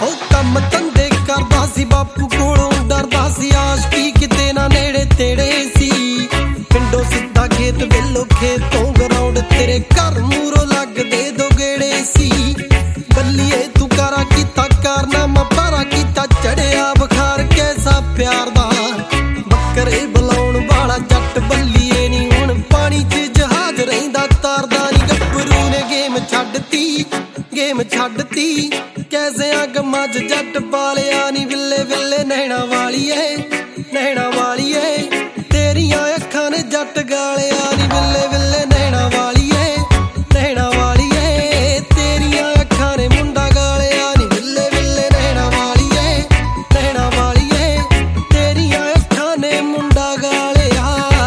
ਉਹ ਕੰਮ ਧੰਦੇ ਕਰਦਾ ਸੀ, ਬਾਪੂ ਕੋਲੋਂ ਡਰਦਾ ਸੀ, ਆਸ਼ਕੀ ਕਿਤੇ ਨਾ ਨੇੜੇ ਤੇੜੇ ਸੀ। ਪਿੰਡੋਂ ਸਿੱਧਾ ਖੇਤ ਵੇਲੋ, ਖੇਤੋਂ ਗਰਾਉਂਡ ਤੇਰੇ ਘਰ ਮੂਹਰੋਂ ਲੱਗਦੇ ਦੋ ਗੇੜੇ ਸੀ। ਬੱਲੀਏ ਤੂੰ ਕਾਰਾ ਕੀਤਾ ਕਾਰਨਾਮਾ, ਭਾਰਾ ਕੀਤਾ ਚੜਿਆ ਬੁਖਾਰ ਕੈਸਾ ਪਿਆਰ ਦਾ। ਬੱਕਰੇ ਬੁਲਾਉਣ ਵਾਲਾ ਜੱਟ ਬੱਲੀਏ ਨੀ ਹੁਣ ਪਾਣੀ 'ਚ ਜਹਾਜ਼ ਰਹਿੰਦਾ ਤਾਰਦਾ ਨੀ। ਗੱਭਰੂ ਨੇ ਗੇਮ ਛੱਡਤੀ, ਗੇਮ ਛੱਡਤੀ, ਕੈਸਿਆਂ ਗਮਾਂ 'ਚ ਜੱਟ ਪਾਲਿਆ ਨੀ। ਵਿੱਲੇ ਵਿੱਲੇ ਨੈਣਾ ਵਾਲੀਏ, ਨੈਣਾ ਵਾਲੀਏ, ਤੇਰੀਆਂ ਅੱਖਾਂ ਨੇ ਜੱਟ ਗਾਲਿਆ ਨੀ। ਵਿੱਲੇ ਵਿੱਲੇ ਨੈਣਾ ਵਾਲੀਏ, ਨੈਣਾ ਵਾਲੀਏ, ਤੇਰੀਆਂ ਅੱਖਾਂ ਨੇ ਮੁੰਡਾ ਗਾਲਿਆ ਨੀ। ਵਿੱਲੇ ਵਿੱਲੇ ਨੈਣਾ ਵਾਲੀਏ, ਨੈਣਾ ਵਾਲੀਏ, ਤੇਰੀਆਂ ਅੱਖਾਂ ਨੇ ਮੁੰਡਾ ਗਾਲਿਆ।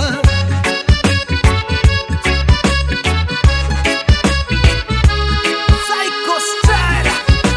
Psycho style.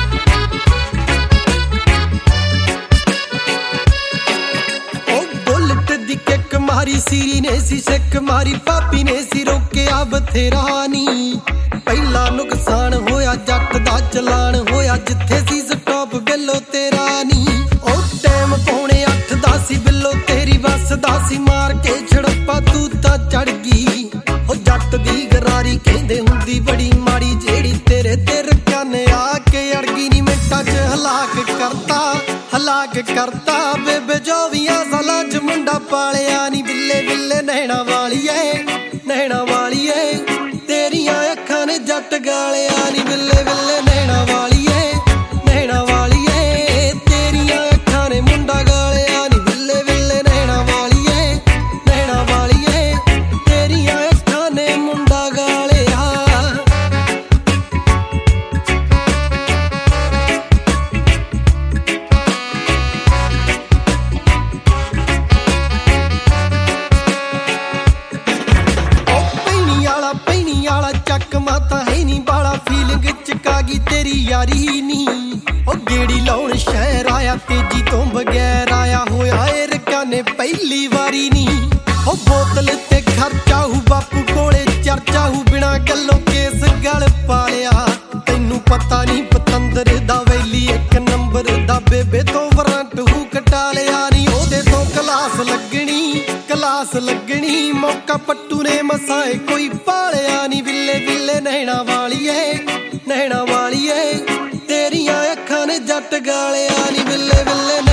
ਬੁਲਟ ਦੀ ਕਿੱਕ ਮਾਰੀ, ਸੀਰੀ ਨੇ ਸੀ ਸਿੱਕ ਮਾਰੀ, ਭਾਬੀ ਨੇ ਸੀ ਰੋਕਿਆ ਬਥੇਰਾ ਨੀ। ਪਹਿਲਾ ਨੁਕਸਾਨ ਹੋਇਆ ਜੱਟ ਦਾ ਚਲਾਨ ਹੋਇਆ, ਜਿੱਥੇ ਸੀ ਸਟਾਪ ਬਿੱਲੋ ਤੇਰਾ ਨੀ। ਉਹ ਟਾਈਮ ਪੌਣੇ 8 ਦਾ ਸੀ, ਬਿੱਲੋ ਤੇਰੀ ਬੱਸ ਦਾ ਸੀ, ਮਾਰ ਕੇ ਛੜੱਪਾ ਤੂੰ ਤਾਂ ਚੜ ਗਈ। ਉਹ ਜੱਟ ਦੀ ਗਰਾਰੀ ਕਹਿੰਦੇ ਹੁੰਦੀ ਬੜੀ ਮਾੜੀ, ਜਿਹੜੀ ਤੇਰੇ ਤੇ ਰਕਾਨੇ ਆ ਕੇ ਅੜ ਗਈ ਨੀ। ਮਿੰਟਾਂ 'ਚ ਹਲਾਕ ਕਰਤਾ, ਹਲਾਕ ਕਰਤਾ, ਬੇਬੇ 24 ਸਾਲਾਂ 'ਚ ਮੁੰਡਾ ਪਾਲਿਆ ਨੀ। ਵਿੱਲੇ ਵਿੱਲੇ ਨੈਣਾ ਵਾਲੀਏ, ਨੈਣਾ ਵਾਲੀਏ, ਤੇਰੀਆਂ ਅੱਖਾਂ ਨੇ ਜੱਟ ਗਾਲਿਆ ਨੀ। ਵਿੱਲੇ ਵਿੱਲੇ ਨੈਣਾ ਵਾਲੀਏ, ਨੈਣਾ ਵਾਲੀਏ, ਤੇਰੀਆਂ ਅੱਖਾਂ ਨੇ ਮੁੰਡਾ ਗਾਲਿਆ ਨੀ। ਵਿੱਲੇ ਵਿੱਲੇ ਨੈਣਾ ਵਾਲੀਏ, ਨੈਣਾ ਵਾਲੀਏ, ਤੇਰੀਆਂ ਅੱਖਾਂ ਨੇ ਮੁੰਡਾ ਗਾਲਿਆ। ਪੈਣੀ ਵਾਲਾ ਚੱਕ ਮਾਤਾ ਹੈ ਨੀ ਬਾਲਾ, ਫੀਲਿੰਗ ਚਕਾ ਗਈ ਤੇਰੀ ਯਾਰੀ ਨੀ। ਉਹ ਗੇੜੀ ਲਾਉਣ ਸ਼ਹਿਰ ਆਇਆ, ਤੇਜੀ ਤੋਂ ਬਗੈਰ ਆਇਆ ਹੋਇਆ ਏ ਰਕਾਨੇ ਪਹਿਲੀ ਵਾਰੀ ਨੀ। ਉਹ ਬੋਤਲ ਤੇ ਖਰਚਾ ਹੂ, ਬਾਪੂ ਕੋਲੇ ਚਰਚਾ ਹੂ, ਬਿਨਾ ਗੱਲੋਂ ਕੇਸ ਗਲ ਪਾਲਿਆ। ਤੈਨੂੰ ਪਤਾ ਨੀ ਪਤੰਦਰ ਦਾ ਵੈਲੀ ਇੱਕ ਨੰਬਰ ਦਾ, ਬੇਬੇ ਤੋਂ ਵਾਰੰਟ ਹੂ ਕਟਾ ਲਿਆ ਨੀ। ਉਹਦੇ ਤੋਂ ਕਲਾਸ ਲੱਗਣੀ, ਕਲਾਸ ਲੱਗਣੀ, ਮੌਕਾ ਪੱਟੂ ਨੇ ਮਸਾਏ ਕੋਈ ਪਾਲਿਆ ਨੀ। ਵਿੱਲੇ ਵਿੱਲੇ ਨੈਣਾ ਵਾਲੀਏ, ਨੈਣਾ ਵਾਲੀਏ, ਤੇਰੀਆਂ ਅੱਖਾਂ ਨੇ ਜੱਟ ਗਾਲਿਆ ਨੀ। ਵਿੱਲੇ ਵਿੱਲੇ